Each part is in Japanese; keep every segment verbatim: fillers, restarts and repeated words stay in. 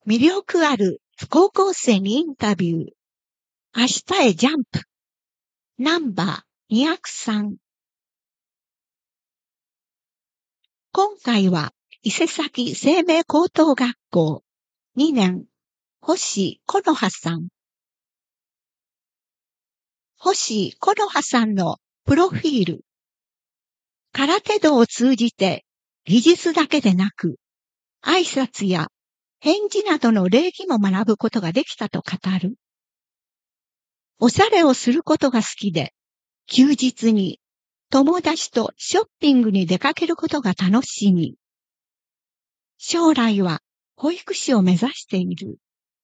魅力ある高校生にインタビュー。明日へジャンプ。ナンバーにひゃくさん。今回は伊勢崎生命高等学校にねん、星木の葉さん。星木の葉さんのプロフィール。空手道を通じて技術だけでなく、挨拶や返事などの礼儀も学ぶことができたと語る。おしゃれをすることが好きで、休日に友達とショッピングに出かけることが楽しみ。将来は保育士を目指している。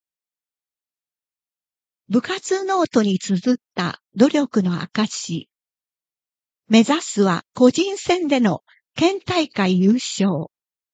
部活ノートに綴った努力の証。目指すは個人戦での県大会優勝。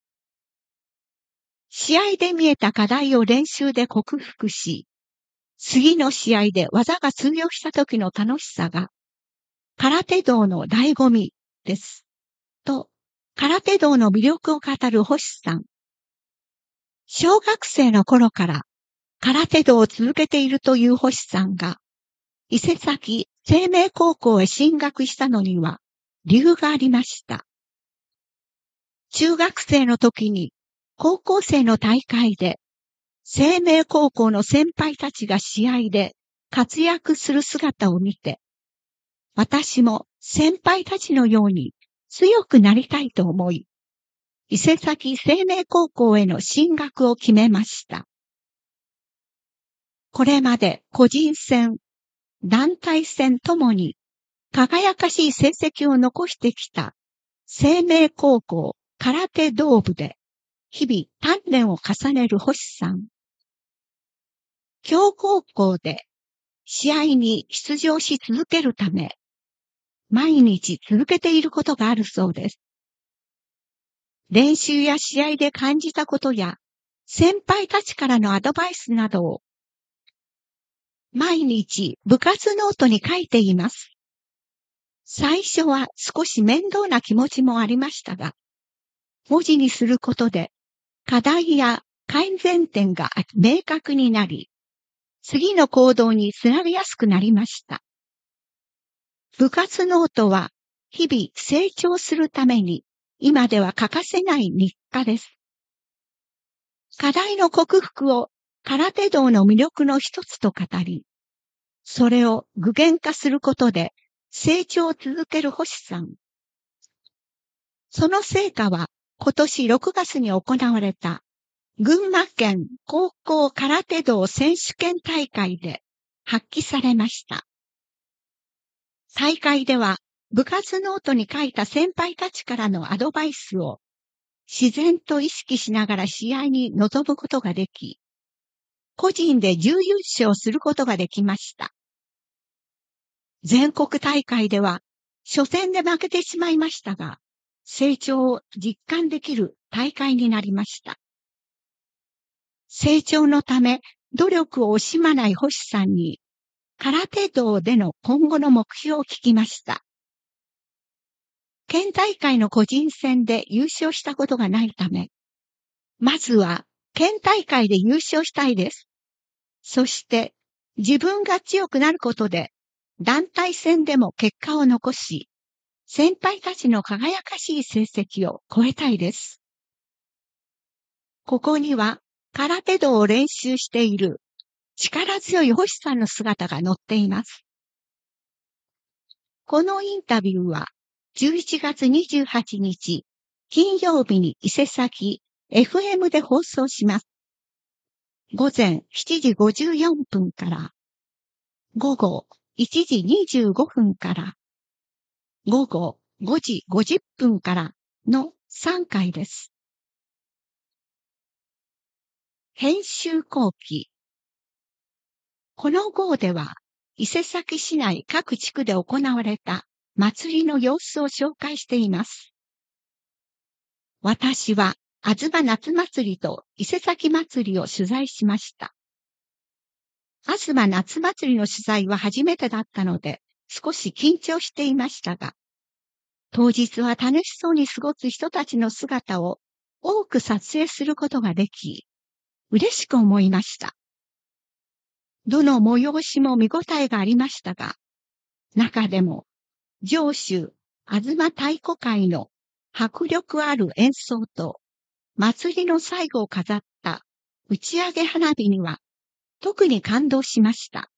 試合で見えた課題を練習で克服し、次の試合で技が通用した時の楽しさが空手道の醍醐味です。と、空手道の魅力を語る星さん。小学生の頃から空手道を続けているという星さんが、伊勢崎生命高校へ進学したのには理由がありました。中学生の時に高校生の大会で生命高校の先輩たちが試合で活躍する姿を見て、私も先輩たちのように強くなりたいと思い、伊勢崎生命高校への進学を決めました。これまで個人戦、団体戦ともに輝かしい成績を残してきた生命高校空手道部で日々鍛錬を重ねる星さん。強豪校で試合に出場し続けるため、毎日続けていることがあるそうです。練習や試合で感じたことや先輩たちからのアドバイスなどを毎日部活ノートに書いています。最初は少し面倒な気持ちもありましたが、文字にすることで課題や改善点が明確になり、次の行動につなげやすくなりました。部活ノートは日々成長するために今では欠かせない日課です。課題の克服を空手道の魅力の一つと語り、それを具現化することで成長を続ける星さん。その成果は今年ろくがつに行われた群馬県高校空手道選手権大会で発揮されました。大会では部活ノートに書いた先輩たちからのアドバイスを自然と意識しながら試合に臨むことができ、個人で準優勝することができました。全国大会では初戦で負けてしまいましたが、成長を実感できる大会になりました。成長のため努力を惜しまない星さんに、空手道での今後の目標を聞きました。県大会の個人戦で優勝したことがないため、まずは県大会で優勝したいです。そして自分が強くなることで団体戦でも結果を残し、先輩たちの輝かしい成績を超えたいです。ここには空手道を練習している力強い星さんの姿が載っています。このインタビューはじゅういちがつにじゅうはちにち金曜日に伊勢崎 エフエム で放送します。ごぜんしちじごじゅうよんぷんからごごいちじにじゅうごふんからごごごじごじゅっぷんからのさんかいです。編集後期。この号では伊勢崎市内各地区で行われた祭りの様子を紹介しています。私はあずま夏祭りと伊勢崎祭りを取材しました。あずま夏祭りの取材は初めてだったので少し緊張していましたが、当日は楽しそうに過ごす人たちの姿を多く撮影することができ、 嬉しく思いました。どの催しも見応えがありましたが、中でも上州吾妻太鼓会の迫力ある演奏と祭りの最後を飾った打ち上げ花火には特に感動しました。